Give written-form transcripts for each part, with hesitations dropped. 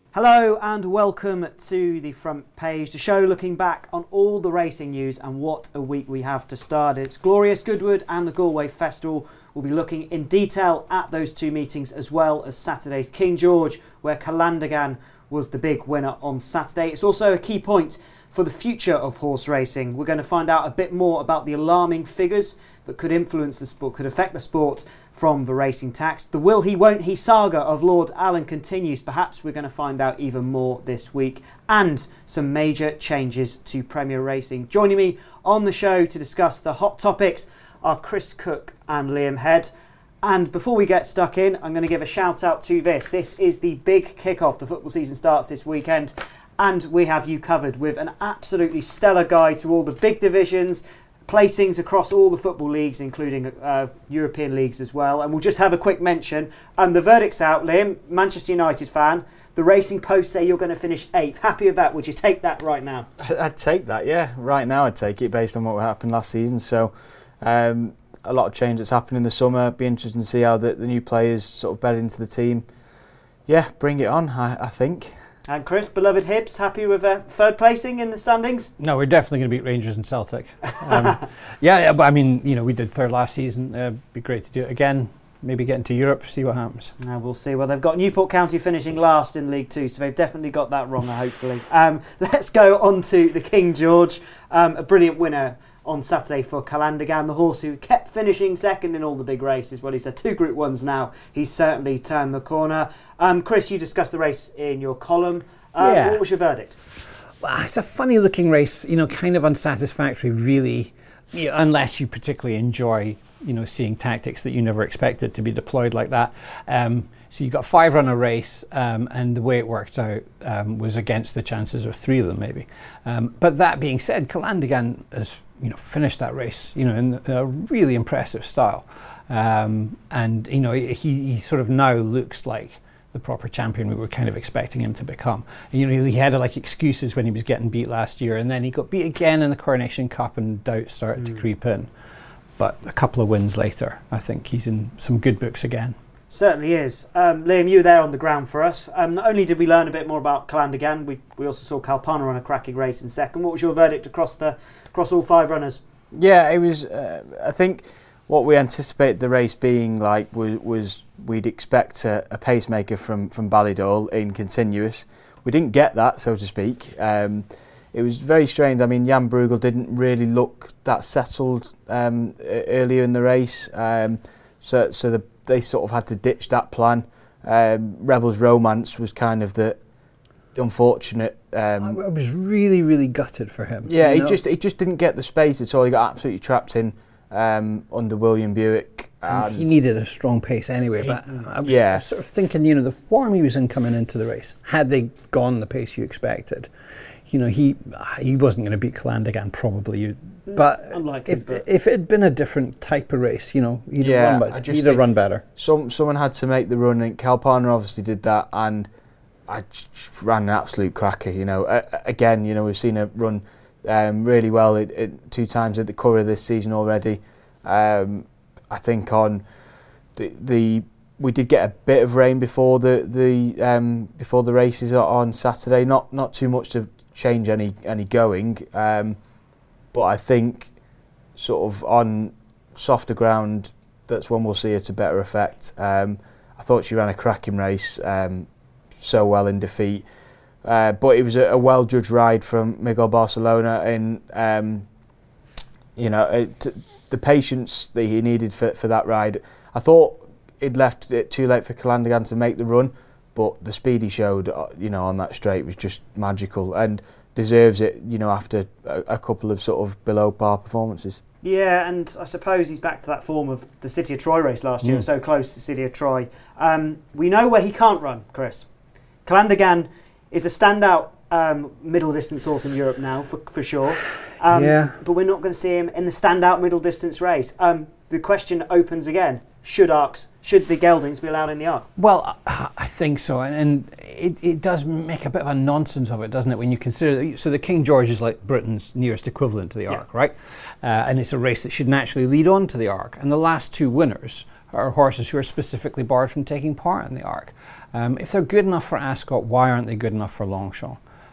Hello and welcome to the front page, the show looking back on all the racing news and what a week we have to start. It's Glorious Goodwood and the Galway Festival. We'll be looking in detail at those two meetings as well as Saturday's King George, where Calandagan was the big winner on Saturday. It's also a key point for the future of horse racing. We're going to find out a bit more about the alarming figures that could influence the sport, could affect the sport from the racing tax. The will he, won't he saga of Lord Allen continues. Perhaps we're going to find out even more this week. And some major changes to Premier Racing. Joining me on the show to discuss the hot topics are Chris Cook and Liam Head. And before we get stuck in, I'm going to give a shout out to this. This is the big kickoff. The football season starts this weekend. And we have you covered with an absolutely stellar guide to all the big divisions, placings across all the football leagues, including European leagues as well. And we'll just have a quick mention. The verdict's out, Liam, Manchester United fan. The Racing Post say you're going to finish 8th. Happy with that? Would you take that right now? I'd take that, yeah. Right now I'd take it based on what happened last season. So a lot of change that's happened in the summer. It'd be interesting to see how the new players sort of bed into the team. Yeah, bring it on, I think. And Chris, beloved Hibs, happy with third placing in the standings? No, we're definitely going to beat Rangers and Celtic. Yeah, but I mean, we did third last season. It'd be great to do it again. Maybe get into Europe, see what happens. We'll see. Well, they've got Newport County finishing last in League Two, so they've definitely got that wrong, hopefully. Let's go on to the King George. A brilliant winner on Saturday for Calandagan, the horse who kept finishing second in all the big races. Well, he's had 2 Group 1s now. He's certainly turned the corner. Chris, you discussed the race in your column. What was your verdict? Well, it's a funny looking race, kind of unsatisfactory, really, unless you particularly enjoy, seeing tactics that you never expected to be deployed like that. So you got 5 runner race, and the way it worked out was against the chances of 3 of them, maybe. But that being said, Calandagan has, finished that race, in a really impressive style, and he sort of now looks like the proper champion we were kind of expecting him to become. He had excuses when he was getting beat last year, and then he got beat again in the Coronation Cup, and doubt started to creep in. But a couple of wins later, I think he's in some good books again. Certainly is. Liam, you were there on the ground for us. Not only did we learn a bit more about Calandagan, we also saw Kalpana run a cracking race in second. What was your verdict across all 5 runners? Yeah, it was. I think what we anticipated the race being like was we'd expect a pacemaker from Ballydall in continuous. We didn't get that, so to speak. It was very strange. I mean, Jan Bruegel didn't really look that settled earlier in the race, so they sort of had to ditch that plan. Rebels Romance was kind of the unfortunate. I was really, really gutted for him. Yeah, he just didn't get the space at all. He got absolutely trapped in under William Buick. And he needed a strong pace anyway, but I was sort of thinking, the form he was in coming into the race, had they gone the pace you expected, he wasn't going to beat Calandagan probably. But if it had been a different type of race, he'd have run better. Someone had to make the run, and Kalpana obviously did that, and I just ran an absolute cracker. Again, we've seen her run really well 2 times at the Curragh this season already. I think on we did get a bit of rain before the races on Saturday. Not too much to change any going. But I think sort of on softer ground, that's when we'll see it to better effect. I thought she ran a cracking race, so well in defeat. But it was a well-judged ride from Miguel Barcelona, and the patience that he needed for that ride. I thought he'd left it too late for Calandagan to make the run, but the speed he showed, on that straight was just magical, and deserves it, after a couple of sort of below par performances. Yeah, and I suppose he's back to that form of the City of Troy race last year, so close to City of Troy. We know where he can't run, Chris. Calandagan is a standout middle distance horse in Europe now, for sure. But we're not going to see him in the standout middle distance race. The question opens again. Should the geldings be allowed in the Arc? Well, I think so, and it does make a bit of a nonsense of it, doesn't it? When you consider so the King George is like Britain's nearest equivalent to the Arc, right? And it's a race that should naturally lead on to the Arc. And the last 2 winners are horses who are specifically barred from taking part in the Arc. If they're good enough for Ascot, why aren't they good enough for Longchamp?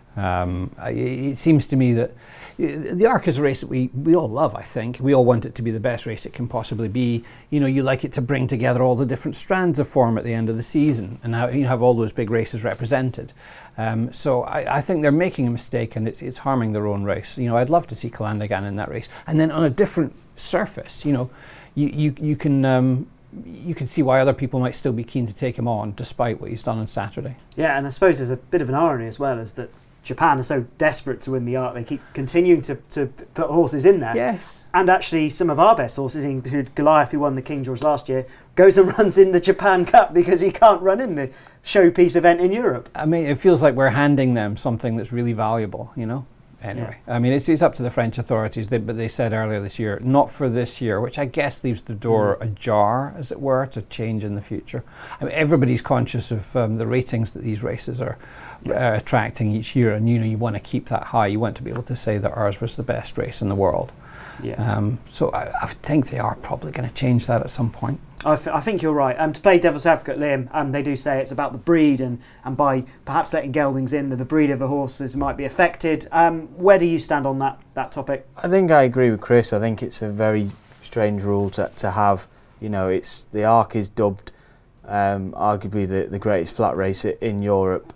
It seems to me that the Arc is a race that we all love, I think. We all want it to be the best race it can possibly be. You know, you like it to bring together all the different strands of form at the end of the season and have all those big races represented. So I think they're making a mistake, and it's harming their own race. You know, I'd love to see Calandagan in that race. And then on a different surface, you know, you can see why other people might still be keen to take him on despite what he's done on Saturday. Yeah, and I suppose there's a bit of an irony as well, is that Japan are so desperate to win the Arc, they keep continuing to put horses in there. Yes. And actually some of our best horses, including Goliath, who won the King George last year, goes and runs in the Japan Cup because he can't run in the showpiece event in Europe. I mean, it feels like we're handing them something that's really valuable, you know? Anyway, yeah. I mean, it's up to the French authorities, but they said earlier this year, not for this year, which I guess leaves the door ajar, as it were, to change in the future. I mean, everybody's conscious of the ratings that these races are attracting each year, and you want to keep that high. You want to be able to say that ours was the best race in the world. Yeah. So I think they are probably going to change that at some point. I think you're right. To play devil's advocate, Liam, they do say it's about the breed, and by perhaps letting geldings in, that the breed of the horses might be affected. Where do you stand on that topic? I think I agree with Chris. I think it's a very strange rule to have. You know, it's the Arc is dubbed arguably the greatest flat race in Europe,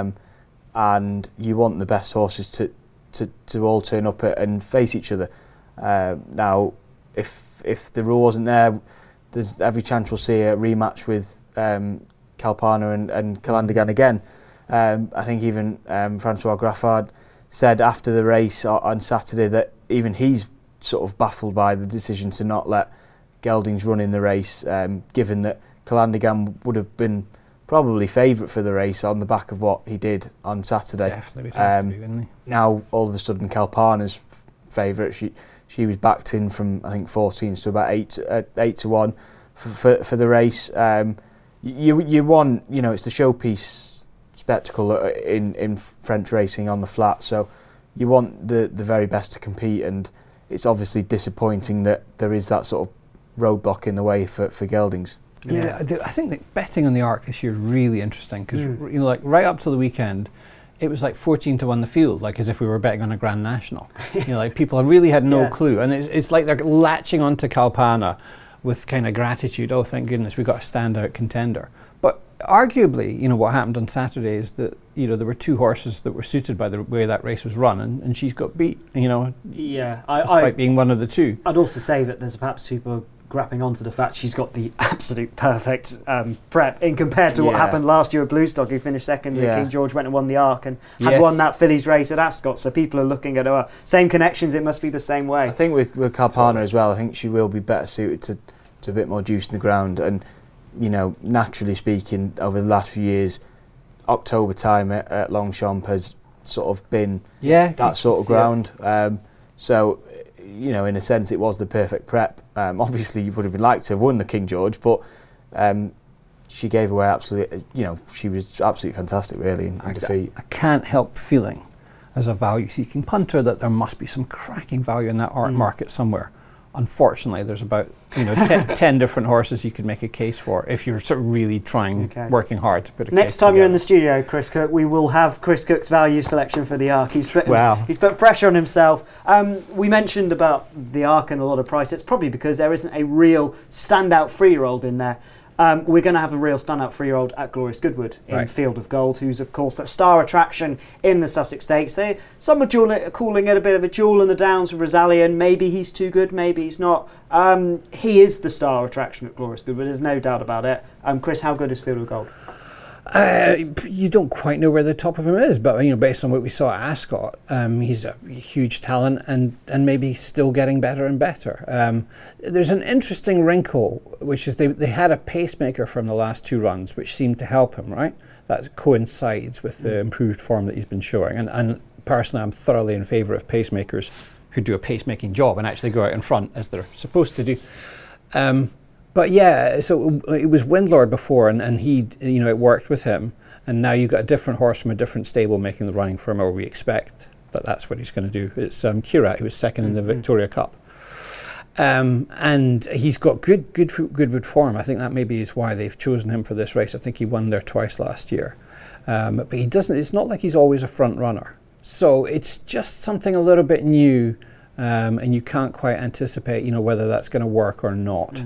and you want the best horses to all turn up and face each other. Now, if the rule wasn't there, there's every chance we'll see a rematch with Kalpana and Calandagan again. I think even Francois Graffard said after the race on Saturday that even he's sort of baffled by the decision to not let geldings run in the race, given that Calandagan would have been probably favourite for the race on the back of what he did on Saturday. Definitely would have to be, wouldn't he? Now all of a sudden Kalpana's favourite. She was backed in from I think 14s to about 8 to 1 for the race. You want, you know, it's the showpiece spectacle in French racing on the flat, so you want the very best to compete, and it's obviously disappointing that there is that sort of roadblock in the way for geldings. Yeah. I think that betting on the Arc this year is really interesting because you know, like right up to the weekend, it was like 14 to 1 the field, like as if we were betting on a Grand National. You know, like people really had no clue, and it's like they're latching onto Kalpana with kind of gratitude. Oh, thank goodness we got a standout contender. But arguably, you know, what happened on Saturday is that, you know, there were two horses that were suited by the way that race was run, and she's got beat. You know, despite being one of the two. I'd also say that there's perhaps people grappling onto the fact she's got the absolute perfect prep in compared to what happened last year at Bluestock, who finished second. King George went and won the Arc and had won that fillies race at Ascot, so people are looking at her same connections, it must be the same way. I think with Kalpana as well, I think she will be better suited to a bit more juice in the ground, and you know, naturally speaking, over the last few years, October time at Longchamp has sort of been that sort of ground. So, you know, in a sense, it was the perfect prep. Obviously, you would have been liked to have won the King George, but she gave away absolutely. You know, she was absolutely fantastic, really, in defeat. I can't help feeling, as a value-seeking punter, that there must be some cracking value in that art market somewhere. Unfortunately, there's about 10 different horses you could make a case for if you're sort of really working hard to put a case Next time together. you're in the studio, Chris Cook, we will have Chris Cook's value selection for the Arc. He's put pressure on himself. We mentioned about the Arc and a lot of price. It's probably because there isn't a real standout 3-year-old in there. We're going to have a real standout 3-year-old at Glorious Goodwood in Field of Gold, who's of course a star attraction in the Sussex Stakes. Some are calling it a bit of a jewel in the Downs with Rosalian. Maybe he's too good, maybe he's not. He is the star attraction at Glorious Goodwood, there's no doubt about it. Chris, how good is Field of Gold? You don't quite know where the top of him is, but you know, based on what we saw at Ascot, he's a huge talent and maybe still getting better and better. There's an interesting wrinkle, which is they had a pacemaker from the last 2 runs, which seemed to help him, right? That coincides with the improved form that he's been showing. And personally, I'm thoroughly in favour of pacemakers who do a pacemaking job and actually go out in front as they're supposed to do. But yeah, so it was Windlord before, and he, you know, it worked with him. And now you've got a different horse from a different stable making the running for him, or we expect that that's what he's going to do. It's Kirat, who was second in the Victoria Cup. And he's got Goodwood form. I think that maybe is why they've chosen him for this race. I think he won there twice last year. But he doesn't. It's not like he's always a front runner. So it's just something a little bit new, and you can't quite anticipate, whether that's going to work or not.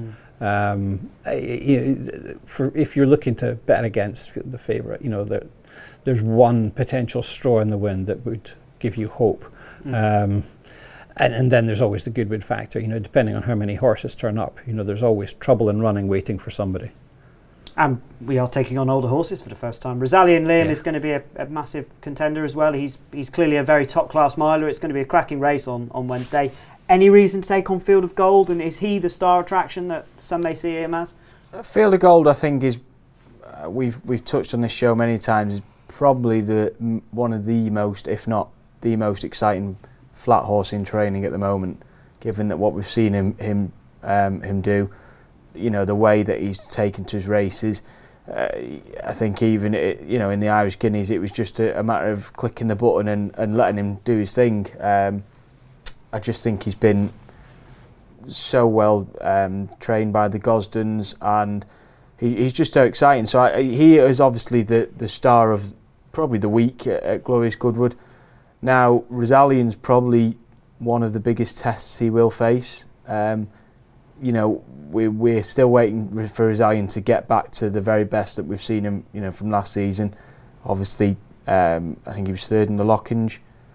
If you're looking to bet against the favourite, there's one potential straw in the wind that would give you hope. And then there's always the Goodwood factor, depending on how many horses turn up. There's always trouble in running waiting for somebody. And we are taking on older horses for the first time. Rosalien Liam is going to be a massive contender as well. He's clearly a very top-class miler. It's going to be a cracking race on Wednesday. Any reason to take on Field of Gold? And is he the star attraction that some may see him as? Field of Gold, I think, is we've touched on this show many times, is probably one of the most, if not the most exciting flat horse in training at the moment, given that what we've seen him do, the way that he's taken to his races. I think even in the Irish Guineas, it was just a matter of clicking the button and letting him do his thing. I just think he's been so well trained by the Gosdens, and he's just so exciting. So he is obviously the star of probably the week at Glorious Goodwood. Now, Rosalien's probably one of the biggest tests he will face. We're still waiting for Rosalien to get back to the very best that we've seen him, from last season. Obviously, I think he was third in the Lockinge.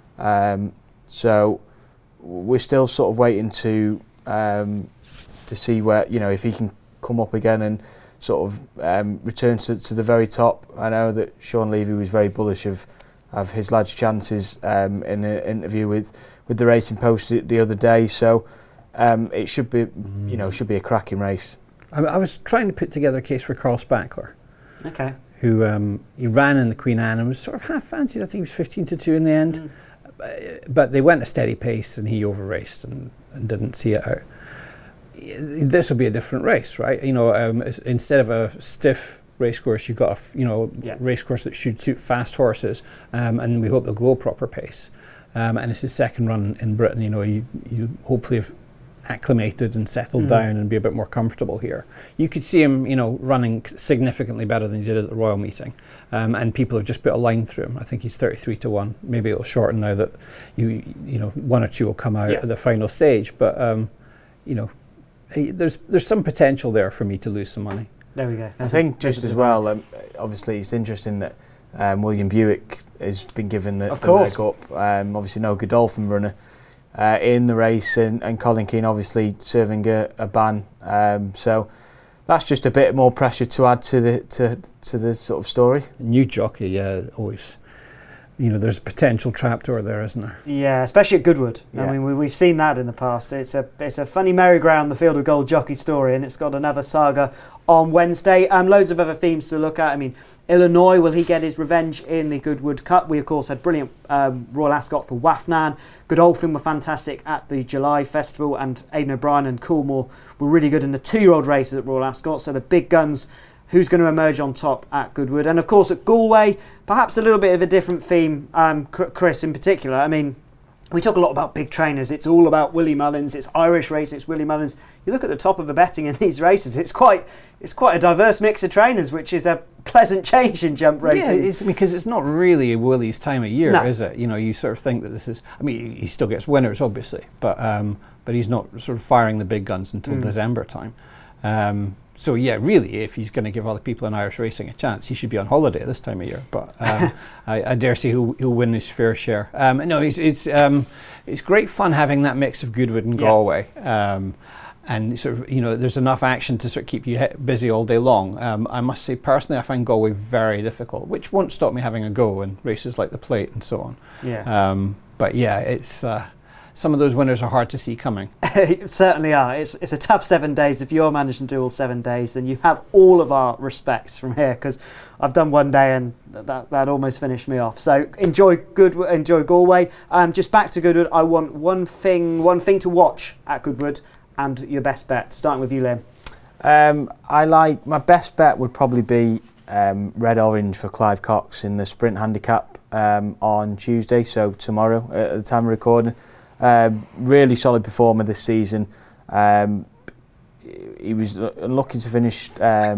So we're still sort of waiting to see where, if he can come up again and sort of return to the very top. I know that Sean Levy was very bullish of his lad's chances in an interview with the Racing Post the other day. So it should be, should be a cracking race. I was trying to put together a case for Carl Spackler. Okay. Who he ran in the Queen Anne and was sort of half fancied. I think he was 15-2 in the end. But they went a steady pace and he over-raced and didn't see it out. This will be a different race, right? Instead of a stiff racecourse, you've got a racecourse that should suit fast horses, and we hope they'll go proper pace. And it's his second run in Britain. You hopefully have acclimated and settled down and be a bit more comfortable here. You could see him, running significantly better than he did at the Royal Meeting, and people have just put a line through him. I think he's 33-1. Maybe it'll shorten now that one or two will come out at the final stage. But there's some potential there for me to lose some money. There we go. I think just as well, obviously it's interesting that William Buick has been given the leg up. Obviously no Godolphin runner in the race, and Colin Keane obviously serving a ban. So that's just a bit more pressure to add to the sort of story. New jockey, always. There's a potential trapdoor there, isn't there? Yeah, especially at Goodwood. Yeah. I mean, we've seen that in the past. It's a funny merry-go-round, the Field of Gold jockey story, and it's got another saga on Wednesday. Loads of other themes to look at. I mean, Illinois, will he get his revenge in the Goodwood Cup? We, of course, had brilliant Royal Ascot for Wafnan. Godolphin were fantastic at the July Festival, and Aidan O'Brien and Coolmore were really good in the 2-year-old races at Royal Ascot. So the big guns, who's going to emerge on top at Goodwood? And of course at Galway, perhaps a little bit of a different theme, Chris in particular. I mean, we talk a lot about big trainers. It's all about Willie Mullins. It's Irish racing. It's Willie Mullins. You look at the top of the betting in these races. It's quite a diverse mix of trainers, which is a pleasant change in jump racing. Yeah, it's because it's not really Willie's time of year, is it? You sort of think that this is. I mean, he still gets winners, obviously, but he's not sort of firing the big guns until December time. So yeah, really, if he's going to give other people in Irish racing a chance, he should be on holiday at this time of year. But I dare say he'll win his fair share. No, it's great fun having that mix of Goodwood and Galway, and sort of there's enough action to sort of keep you busy all day long. I must say personally, I find Galway very difficult, which won't stop me having a go in races like the Plate and so on. Yeah. But yeah, it's. Some of those winners are hard to see coming. Certainly are. It's a tough 7 days. If you're managing to do all 7 days, then you have all of our respects from here, because I've done one day and that almost finished me off. So enjoy Galway. Just back to Goodwood. I want one thing to watch at Goodwood, and your best bet. Starting with you, Liam. I like my best bet would probably be Red Orange for Clive Cox in the Sprint Handicap on Tuesday, so tomorrow at the time of recording. Really solid performer this season. He was unlucky to finish,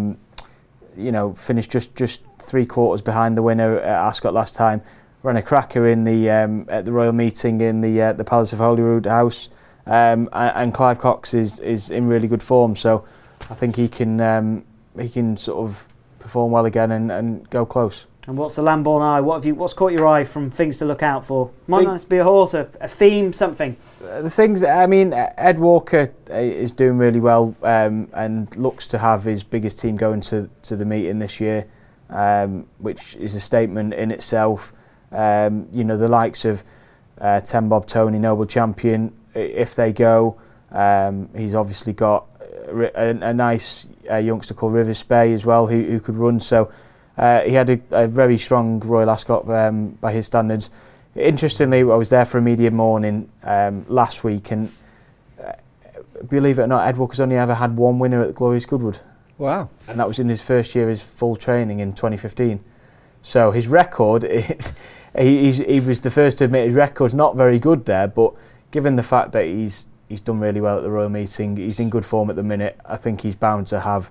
finish just 3 quarters behind the winner at Ascot last time. Ran a cracker in the at the Royal Meeting in the Palace of Holyrood House, and Clive Cox is in really good form. So I think he can sort of perform well again and go close. And what's the Lambourn Eye? What's caught your eye from things to look out for? Might not be a horse, a theme, something. The things that, I mean, Ed Walker is doing really well, and looks to have his biggest team going to the meeting this year, which is a statement in itself. The likes of Ten Bob Tony, Noble Champion, if they go, he's obviously got a nice youngster called Rivers Spey as well who could run. So he had a very strong Royal Ascot by his standards. Interestingly, I was there for a media morning last week, and believe it or not, Ed Walker's only ever had 1 winner at the Glorious Goodwood. Wow. And that was in his first year of his full training in 2015. So his record is... He was the first to admit his record's not very good there, but given the fact that he's done really well at the Royal Meeting, he's in good form at the minute, I think he's bound to have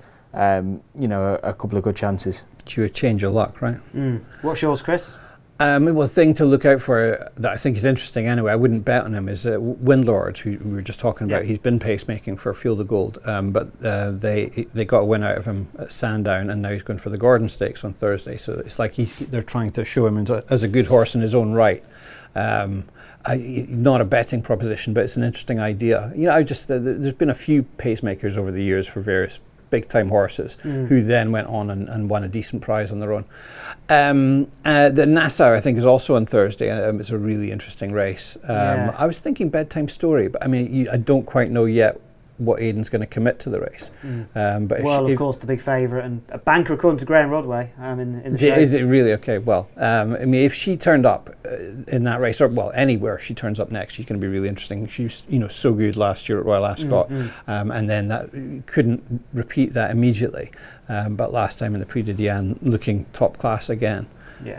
a couple of good chances. Due a change of luck, right? What's yours, Chris? Well, the thing to look out for that I think is interesting anyway, I wouldn't bet on him, is Windlord, who we were just talking about. He's been pacemaking for Field of Gold, but they got a win out of him at Sandown, and now he's going for the Gordon Stakes on Thursday. So it's like they're trying to show him as a good horse in his own right. Not a betting proposition, but it's an interesting idea. There's been a few pacemakers over the years for various big-time horses who then went on and won a decent prize on their own. The Nassau, I think, is also on Thursday. It's a really interesting race. I was thinking Bedtime Story, but I mean, I don't quite know yet what Aidan's going to commit to the race. But of course, the big favourite and a banker according to Graham Rodway in the show. Is it really? Okay, well, I mean, if she turned up in that race, or anywhere she turns up next, she's going to be really interesting. She was, so good last year at Royal Ascot, and then that couldn't repeat that immediately. But last time in the Prix de Diane, looking top class again.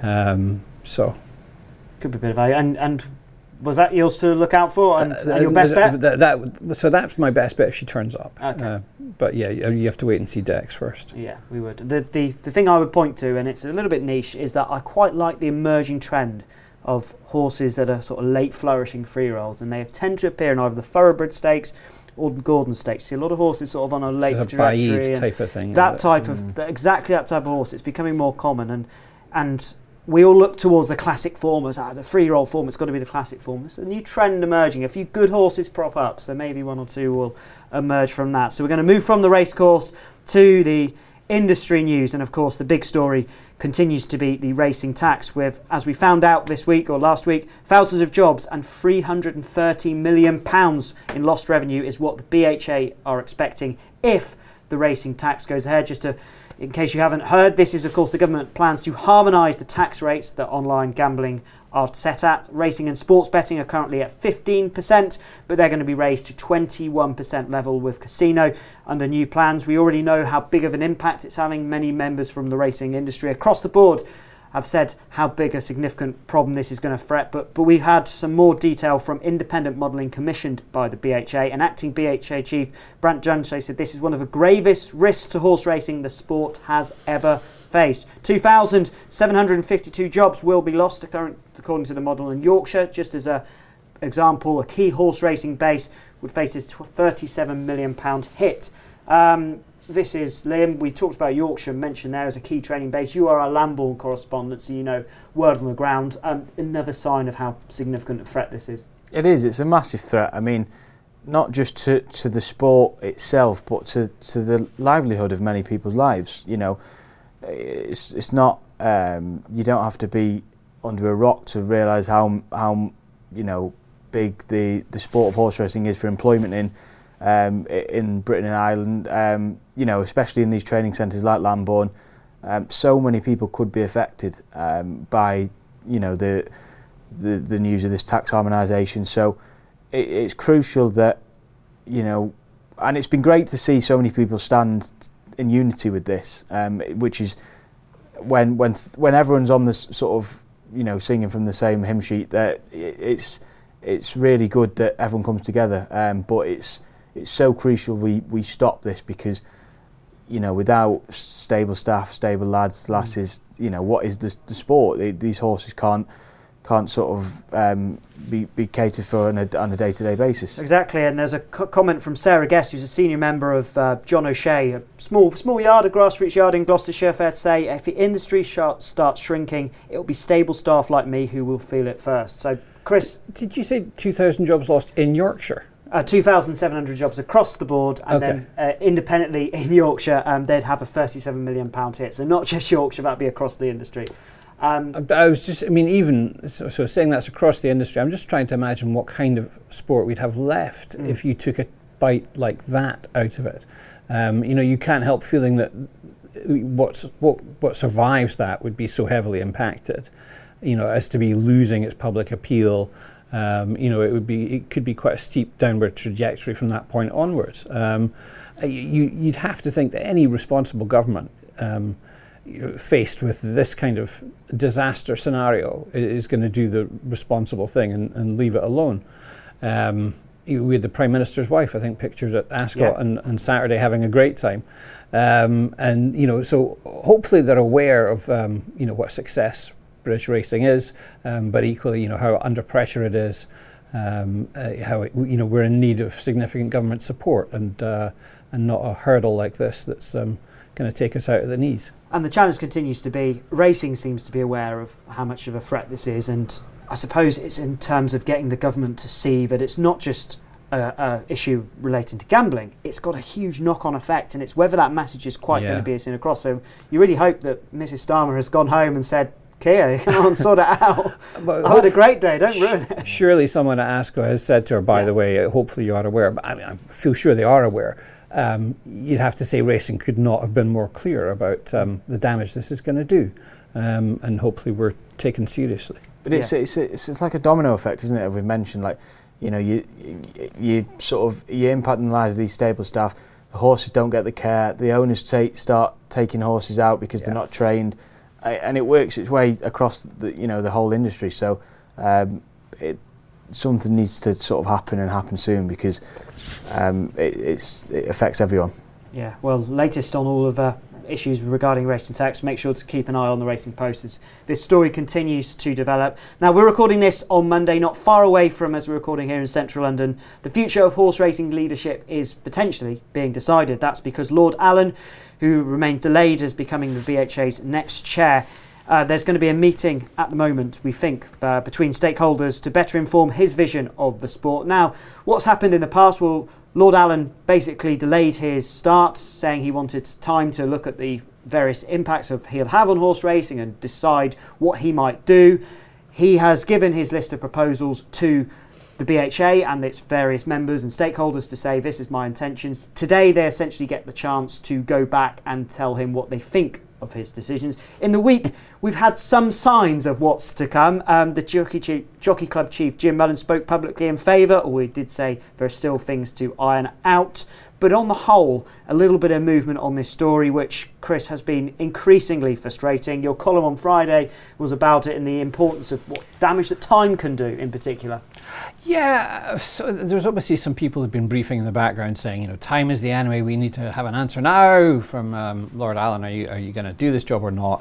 So could be a bit of value. And was that yours to look out for and your best bet? So that's my best bet if she turns up. Okay. But you have to wait and see Dex first. Yeah, we would. The thing I would point to, and it's a little bit niche, is that I quite like the emerging trend of horses that are sort of late flourishing 3-year-olds, and they tend to appear in either the Thoroughbred Stakes or the Gordon Stakes. See a lot of horses sort of on a late trajectory. Type of thing. Exactly that type of horse. It's becoming more common, and we all look towards the classic form as the 3-year-old form. It's got to be the classic form. It's a new trend emerging. A few good horses prop up, so maybe 1 or 2 will emerge from that. So we're going to move from the racecourse to the industry news, and of course the big story continues to be the racing tax, with, as we found out this week or last week, thousands of jobs and £330 million in lost revenue is what the BHA are expecting if the racing tax goes ahead. In case you haven't heard, this is of course the government plans to harmonise the tax rates that online gambling are set at. Racing and sports betting are currently at 15%, but they're going to be raised to 21% level with casino under new plans. We already know how big of an impact it's having. Many members from the racing industry across the board have said how big a significant problem this is going to threat, but we had some more detail from independent modelling commissioned by the BHA, and acting BHA chief Brant Junche said this is one of the gravest risks to horse racing the sport has ever faced. 2,752 jobs will be lost according to the model in Yorkshire. Just as an example, a key horse racing base would face a £37 million hit. This is, Liam, we talked about Yorkshire, mentioned there as a key training base. You are a Lambourn correspondent, so you know word on the ground. Another sign of how significant a threat this is. It is, it's a massive threat. I mean, not just to the sport itself, but to the livelihood of many people's lives. It's not, you don't have to be under a rock to realise how big the sport of horse racing is for employment in Britain and Ireland, especially in these training centres like Lambourn. So many people could be affected by the news of this tax harmonisation. So it's crucial that and it's been great to see so many people stand in unity with this, which is when everyone's on this sort of singing from the same hymn sheet, that it's really good that everyone comes together. But it's so crucial we stop this, because without stable staff, stable lads, lasses, what is the sport? These horses can't sort of be catered for on a day-to-day basis. Exactly, and there's a comment from Sarah Guest, who's a senior member of John O'Shea, a small yard, a grassroots yard in Gloucestershire. Fair to say, if the industry starts shrinking, it will be stable staff like me who will feel it first. So, Chris, did you say 2,000 jobs lost in Yorkshire? 2,700 jobs across the board, and then independently in Yorkshire, they'd have a £37 million hit. So not just Yorkshire, that'd be across the industry. I was just, even so saying that's across the industry, I'm just trying to imagine what kind of sport we'd have left if you took a bite like that out of it. You can't help feeling that what survives that would be so heavily impacted, as to be losing its public appeal. It could be quite a steep downward trajectory from that point onwards. You'd have to think that any responsible government, faced with this kind of disaster scenario, is going to do the responsible thing and leave it alone. We had the Prime Minister's wife, I think, pictured at Ascot on Saturday having a great time. So hopefully they're aware of, what success British racing is, but equally, how under pressure it is, how we're in need of significant government support, and not a hurdle like this that's going to take us out of the knees. And the challenge continues to be, racing seems to be aware of how much of a threat this is, and I suppose it's in terms of getting the government to see that it's not just a issue relating to gambling, it's got a huge knock-on effect, and it's whether that message is quite going to be seen across. So you really hope that Mrs. Starmer has gone home and said, Kia, come on, sort it out. I had a great day, don't ruin it. Surely someone at ASCO has said to her, by the way, hopefully you are aware, but I feel sure they are aware. You'd have to say racing could not have been more clear about the damage this is going to do, and hopefully we're taken seriously. But it's like a domino effect, isn't it? We've mentioned, you sort of impact on the lives of these stable staff. The horses don't get the care. The owners start taking horses out because they're not trained, and it works its way across the whole industry. So something needs to sort of happen soon, because it affects everyone. Yeah, well, latest on all of issues regarding racing tax, make sure to keep an eye on the Racing Post as this story continues to develop. Now, we're recording this on Monday, not far away from, as we're recording here in central London, the future of horse racing leadership is potentially being decided. That's because Lord Allen, who remains delayed as becoming the BHA's next chair, there's going to be a meeting at the moment, we think, between stakeholders to better inform his vision of the sport. Now, what's happened in the past? Well, Lord Allen basically delayed his start, saying he wanted time to look at the various impacts he'll have on horse racing and decide what he might do. He has given his list of proposals to the BHA and its various members and stakeholders to say, this is my intentions. Today, they essentially get the chance to go back and tell him what they think of his decisions. In the week, we've had some signs of what's to come. The Jockey Club chief, Jim Mullen, spoke publicly in favour, or he did say there are still things to iron out. But on the whole, a little bit of movement on this story, which, Chris, has been increasingly frustrating. Your column on Friday was about it and the importance of what damage that time can do in particular. Yeah, so there's obviously some people who've been briefing in the background saying, time is the enemy, we need to have an answer now from Lord Allen. Are you going to do this job or not?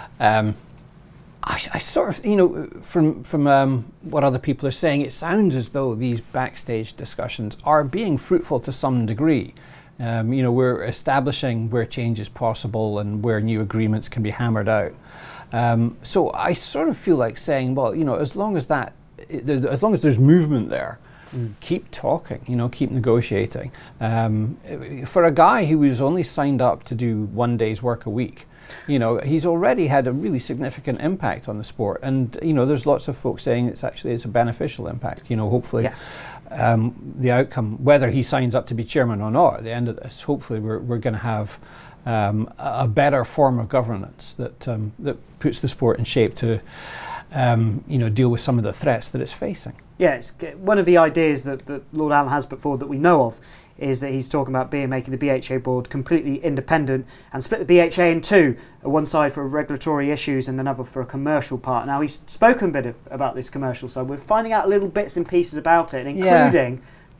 I sort of, from what other people are saying, it sounds as though these backstage discussions are being fruitful to some degree. We're establishing where change is possible and where new agreements can be hammered out. So I sort of feel like saying, well, as long as there's movement there, keep talking, keep negotiating. For a guy who was only signed up to do 1 day's work a week, he's already had a really significant impact on the sport, and there's lots of folks saying it's a beneficial impact. Hopefully, the outcome, whether he signs up to be chairman or not, at the end of this, hopefully we're going to have a better form of governance that puts the sport in shape to deal with some of the threats that it's facing. Yeah, it's one of the ideas that Lord Allen has put forward that we know of is that he's talking about making the BHA board completely independent and split the BHA in two, one side for regulatory issues and another for a commercial part. Now, he's spoken a bit about this commercial side. We're finding out little bits and pieces about it, including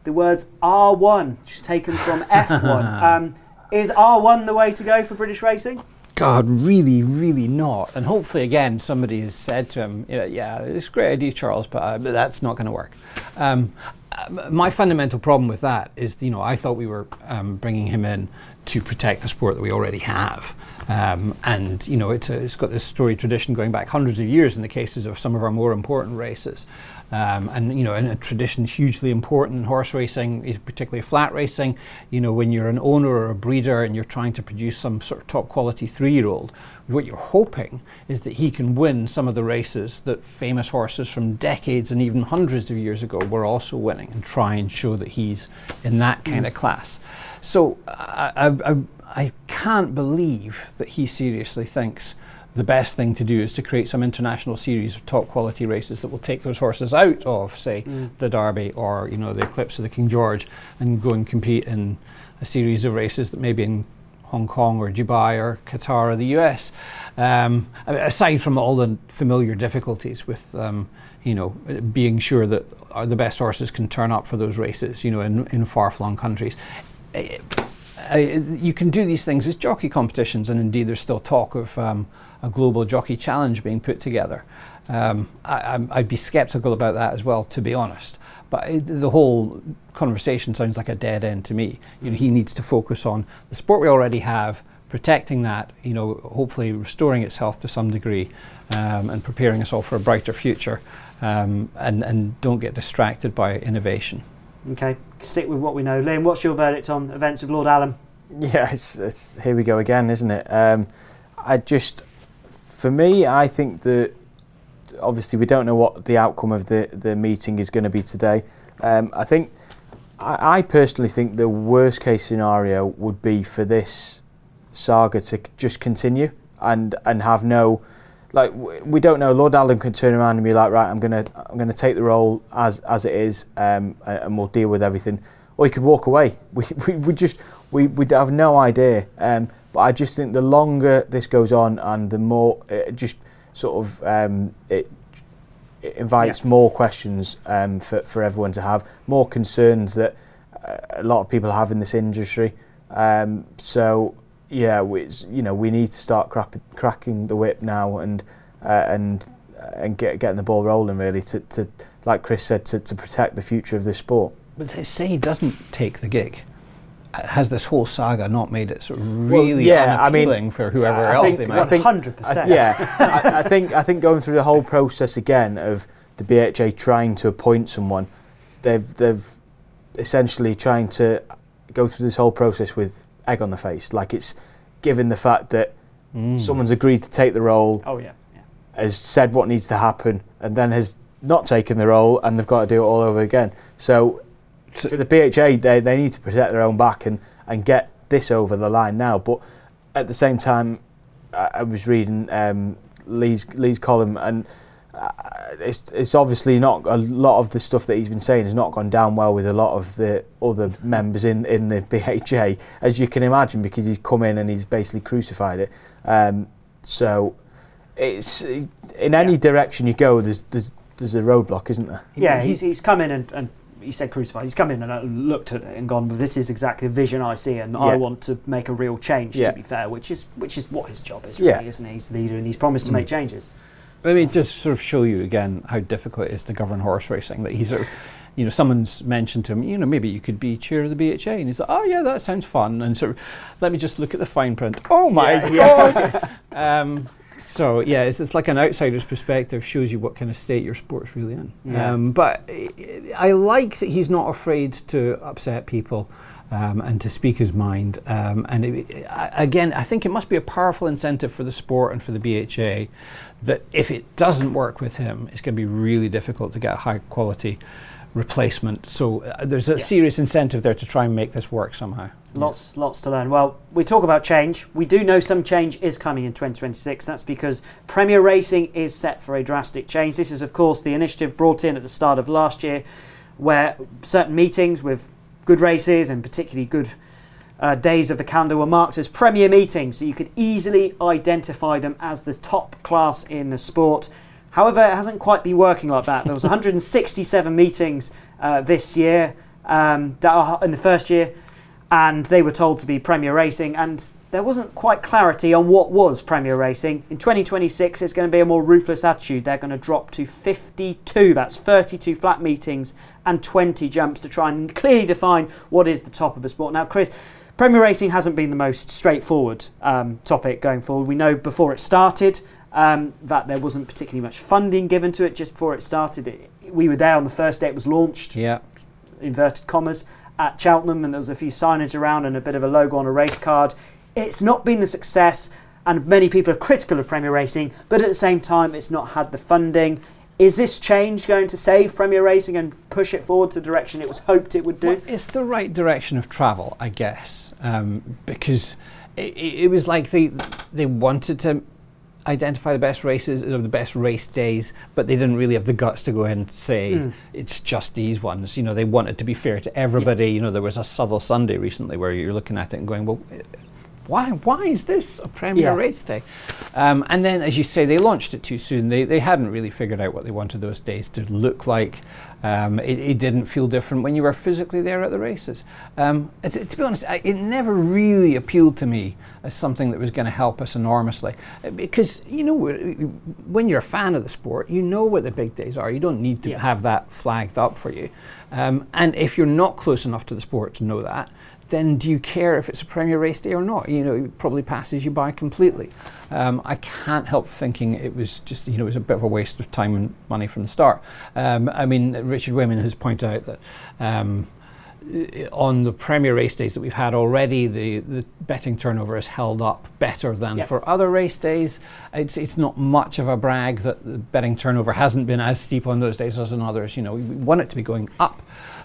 the words R1, which is taken from F1. Is R1 the way to go for British racing? God, really, really not. And hopefully, again, somebody has said to him, yeah, it's a great idea, Charles, but that's not going to work. My fundamental problem with that is, I thought we were bringing him in to protect the sport that we already have. And it's got this storied tradition going back hundreds of years in the cases of some of our more important races. And a tradition hugely important in horse racing, particularly flat racing. When you're an owner or a breeder and you're trying to produce some sort of top quality 3-year-old, what you're hoping is that he can win some of the races that famous horses from decades and even hundreds of years ago were also winning, and try and show that he's in that kind of class. So I can't believe that he seriously thinks the best thing to do is to create some international series of top quality races that will take those horses out of, say, the Derby or the Eclipse of the King George, and go and compete in a series of races that maybe in Hong Kong or Dubai or Qatar or the US. Aside from all the familiar difficulties with being sure that the best horses can turn up for those races, in far-flung countries. You can do these things as jockey competitions, and indeed there's still talk of a global jockey challenge being put together. I'd be sceptical about that as well, to be honest. But the whole conversation sounds like a dead end to me. He needs to focus on the sport we already have, protecting that, hopefully restoring its health to some degree, and preparing us all for a brighter future, and don't get distracted by innovation. Okay, stick with what we know. Liam, what's your verdict on events with Lord Allen? Yeah, it's here we go again, isn't it? For me, I think that obviously we don't know what the outcome of the meeting is going to be today. I personally think the worst case scenario would be for this saga to just continue and have no, we don't know. Lord Allen could turn around and be like, right, I'm gonna take the role as it is, and we'll deal with everything. Or he could walk away. We'd have no idea. But I just think the longer this goes on, and the more it just sort of it invites more questions for everyone to have, more concerns that a lot of people have in this industry. So yeah, we need to start cracking the whip now and getting the ball rolling, really, to like Chris said, to protect the future of this sport. But say he doesn't take the gig, has this whole saga not made it sort of really unappealing for whoever else they might? I think 100%. I think going through the whole process again of the BHA trying to appoint someone, they've essentially trying to go through this whole process with egg on the face. Like, it's given the fact that someone's agreed to take the role, has said what needs to happen, and then has not taken the role, and they've got to do it all over again. So for the BHA, they need to protect their own back and get this over the line now. But at the same time, I was reading Lee's column, and it's obviously not, a lot of the stuff that he's been saying has not gone down well with a lot of the other members in the BHA, as you can imagine, because he's come in and he's basically crucified it. So it's in any direction you go, there's a roadblock, isn't there? Yeah, he's come in and you said crucified. He's come in and looked at it and gone, well, this is exactly the vision I see, and I want to make a real change. To be fair, which is what his job is, really, isn't it? He's the leader, and he's promised to make changes. Let me just sort of show you again how difficult it is to govern horse racing. That he's sort of, someone's mentioned to him, maybe you could be chair of the BHA, and he's like, oh yeah, that sounds fun, and sort of, let me just look at the fine print. Oh my god. So yeah, it's like an outsider's perspective, shows you what kind of state your sport's really in. Yeah. But I like that he's not afraid to upset people and to speak his mind. Again, I think it must be a powerful incentive for the sport and for the BHA that if it doesn't work with him, it's going to be really difficult to get a high quality replacement. So there's a serious incentive there to try and make this work somehow. Lots to learn. Well, we talk about change. We do know some change is coming in 2026. That's because Premier Racing is set for a drastic change. This is, of course, the initiative brought in at the start of last year, where certain meetings with good races and particularly good days of the calendar were marked as Premier meetings, so you could easily identify them as the top class in the sport. However, it hasn't quite been working like that. There was 167 meetings this year. that are in the first year, and they were told to be Premier Racing, and there wasn't quite clarity on what was Premier Racing. In 2026, it's going to be a more ruthless attitude. They're going to drop to 52. That's 32 flat meetings and 20 jumps to try and clearly define what is the top of the sport. Now, Chris, Premier Racing hasn't been the most straightforward topic going forward. We know before it started that there wasn't particularly much funding given to it just before it started. We were there on the first day it was launched, inverted commas, at Cheltenham, and there was a few signage around and a bit of a logo on a race card. It's not been the success, and many people are critical of Premier Racing, but at the same time it's not had the funding. Is this change going to save Premier Racing and push it forward to the direction it was hoped it would do? Well, it's the right direction of travel, I guess, because it was like they wanted to identify the best races, or the best race days, but they didn't really have the guts to go ahead and say it's just these ones. You know, they wanted to be fair to everybody. You know, there was a Southall Sunday recently where you're looking at it and going, well, why is this a Premier race day? And then, as you say, they launched it too soon. They hadn't really figured out what they wanted those days to look like. It didn't feel different when you were physically there at the races. To be honest, it never really appealed to me as something that was going to help us enormously. Because, you know, when you're a fan of the sport, you know what the big days are. You don't need to have that flagged up for you. And if you're not close enough to the sport to know that, then do you care if it's a Premier race day or not? You know, it probably passes you by completely. I can't help thinking it was just, you know, it was a bit of a waste of time and money from the start. I mean, Richard Wayman has pointed out that on the Premier race days that we've had already, the betting turnover has held up better than for other race days. It's not much of a brag that the betting turnover hasn't been as steep on those days as on others. You know, we want it to be going up.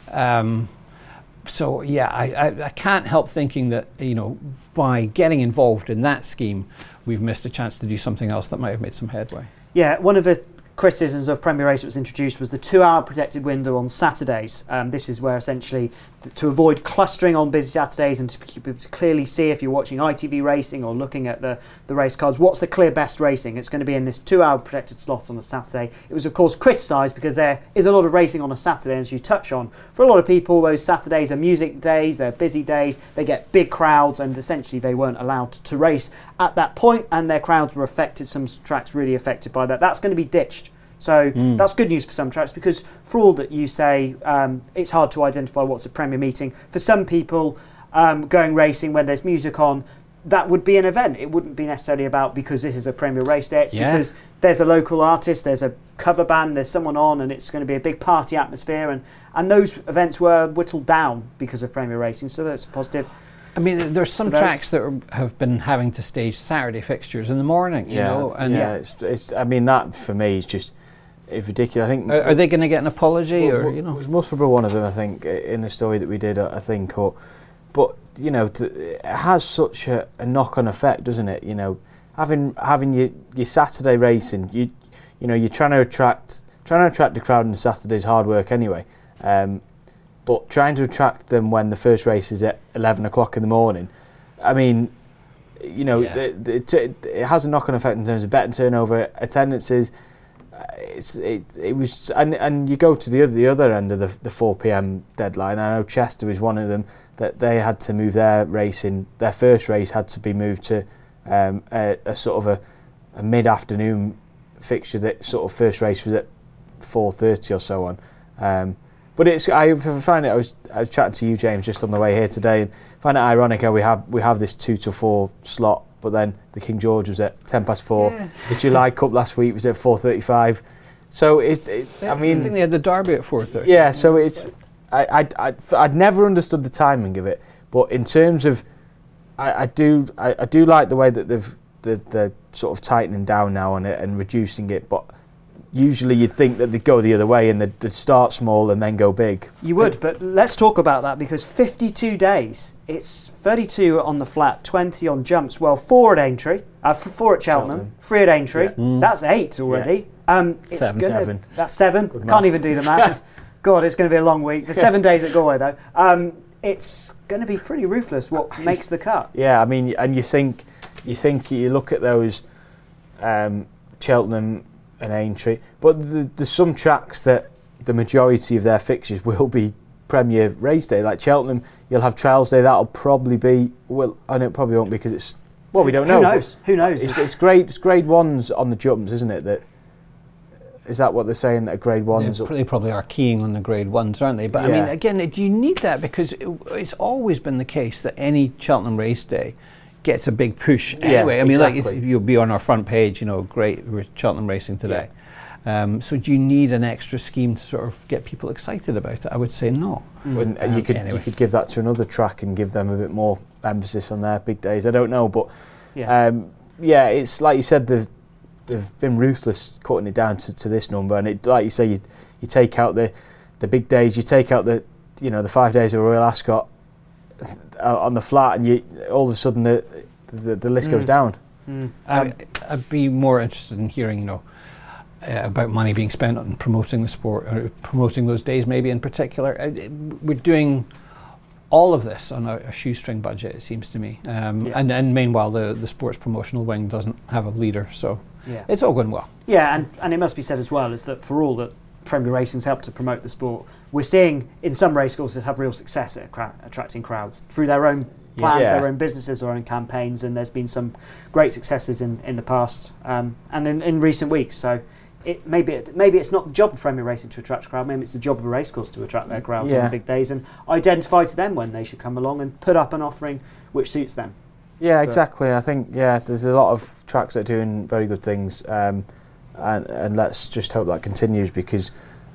So yeah, I can't help thinking that, you know, by getting involved in that scheme, we've missed a chance to do something else that might have made some headway. Yeah, one of the criticisms of Premier Race that was introduced was the 2-hour protected window on Saturdays. This is where essentially to avoid clustering on busy Saturdays and to keep people to clearly see, if you're watching ITV Racing or looking at the race cards, what's the clear best racing. It's going to be in this 2-hour protected slot on a Saturday. It was of course criticised because there is a lot of racing on a Saturday, as you touch on. For a lot of people, those Saturdays are music days, they're busy days, they get big crowds, and essentially they weren't allowed to race at that point, and their crowds were affected, some tracks really affected by that. That's going to be ditched. So that's good news for some tracks, because for all that you say, it's hard to identify what's a Premier meeting. For some people, going racing when there's music on, that would be an event. It wouldn't be necessarily about because this is a Premier race day. It's because there's a local artist, there's a cover band, there's someone on, and it's going to be a big party atmosphere. And those events were whittled down because of Premier racing, so that's a positive. I mean, there's some tracks that have been having to stage Saturday fixtures in the morning, you know. And it's. I mean, that for me is just. It's ridiculous. I think. Are they going to get an apology, or you know? Was Musselburgh one of them? I think in the story that we did. I think, but you know, it has such a knock-on effect, doesn't it? You know, having your Saturday racing, you know, you're trying to attract the crowd on Saturday's hard work anyway. But trying to attract them when the first race is at 11 o'clock in the morning, I mean, you know, it has a knock-on effect in terms of betting turnover, attendances. It was, and you go to the other end of the 4 p.m. deadline. I know Chester was one of them that they had to move their racing. Their first race had to be moved to a sort of a mid-afternoon fixture. That sort of first race was at 4:30 or so on. But I find it. I was chatting to you, James, just on the way here today, and find it ironic how we have this 2 to 4 slot. But then the King George was at 4:10. Yeah. The July Cup last week was at 4:35. So I mean, I think they had the Derby at 4:30. Yeah. So it's I'd never understood the timing of it, but in terms of I do like the way that they're sort of tightening down now on it and reducing it, but. Usually you'd think that they'd go the other way and they'd start small and then go big. You would, but let's talk about that, because 52 days, it's 32 on the flat, 20 on jumps. Well, 4 at Aintree, 4 at Cheltenham, 3 at Aintree. Yeah. That's 8 already. Yeah. It's 7. That's 7. Can't even do the maths. God, it's going to be a long week. The 7 days at Galway, though. It's going to be pretty ruthless what makes the cut. Yeah, I mean, and you look at those Cheltenham and Aintree, but there's some tracks that the majority of their fixtures will be Premier race day. Like Cheltenham, you'll have Trials Day. That'll probably be, well, and it probably won't because it's, well, we don't know. Who knows? It's grade ones on the jumps, isn't it? Is that what they're saying, that grade ones? They probably are keying on the grade ones, aren't they? But I mean, again, do you need that? Because it's always been the case that any Cheltenham race day gets a big push anyway. I mean, exactly. Like you'll be on our front page, great, we're Cheltenham racing today. So do you need an extra scheme to sort of get people excited about it? I would say no. And you could give that to another track and give them a bit more emphasis on their big days. I don't know, but it's like you said, they've been ruthless cutting it down to this number, and it, like you say, you take out the big days, you take out the 5 days of Royal Ascot on the flat, and you all of a sudden the list goes down. I'd be more interested in hearing about money being spent on promoting the sport, or promoting those days maybe in particular. We're doing all of this on a shoestring budget, it seems to me, and meanwhile the sports promotional wing doesn't have a leader, so it's all going well. Yeah, and it must be said as well is that for all that Premier Racing's helped to promote the sport, we're seeing in some racecourses have real success at attracting crowds through their own plans, their own businesses, their own campaigns, and there's been some great successes in the past and in recent weeks. So maybe it's not the job of Premier Racing to attract a crowd, maybe it's the job of a racecourse to attract their crowds on the big days and identify to them when they should come along and put up an offering which suits them. Yeah, exactly. I think there's a lot of tracks that are doing very good things, and let's just hope that continues, because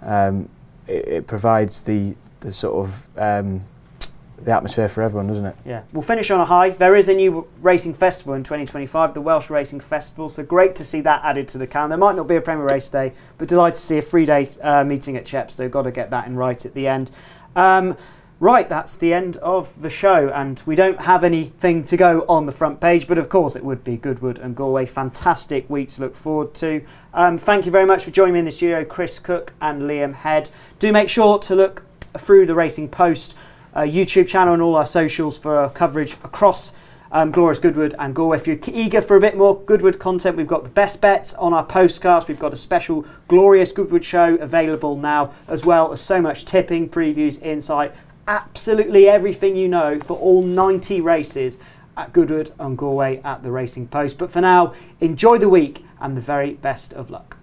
it provides the sort of the atmosphere for everyone, doesn't it? Yeah. We'll finish on a high. There is a new racing festival in 2025, the Welsh Racing Festival, so great to see that added to the calendar. There might not be a Premier Race Day, but delighted to see a 3-day meeting at Chepstow. Got to get that in right at the end. Right, that's the end of the show, and we don't have anything to go on the front page, but of course it would be Goodwood and Galway. Fantastic week to look forward to. Thank you very much for joining me in the studio, Chris Cook and Liam Head. Do make sure to look through the Racing Post YouTube channel and all our socials for coverage across Glorious Goodwood and Galway. If you're eager for a bit more Goodwood content, we've got the best bets on our postcast. We've got a special Glorious Goodwood show available now, as well as so much tipping, previews, insight, absolutely everything you know for all 90 races at Goodwood and Galway at the Racing Post. But for now, enjoy the week and the very best of luck.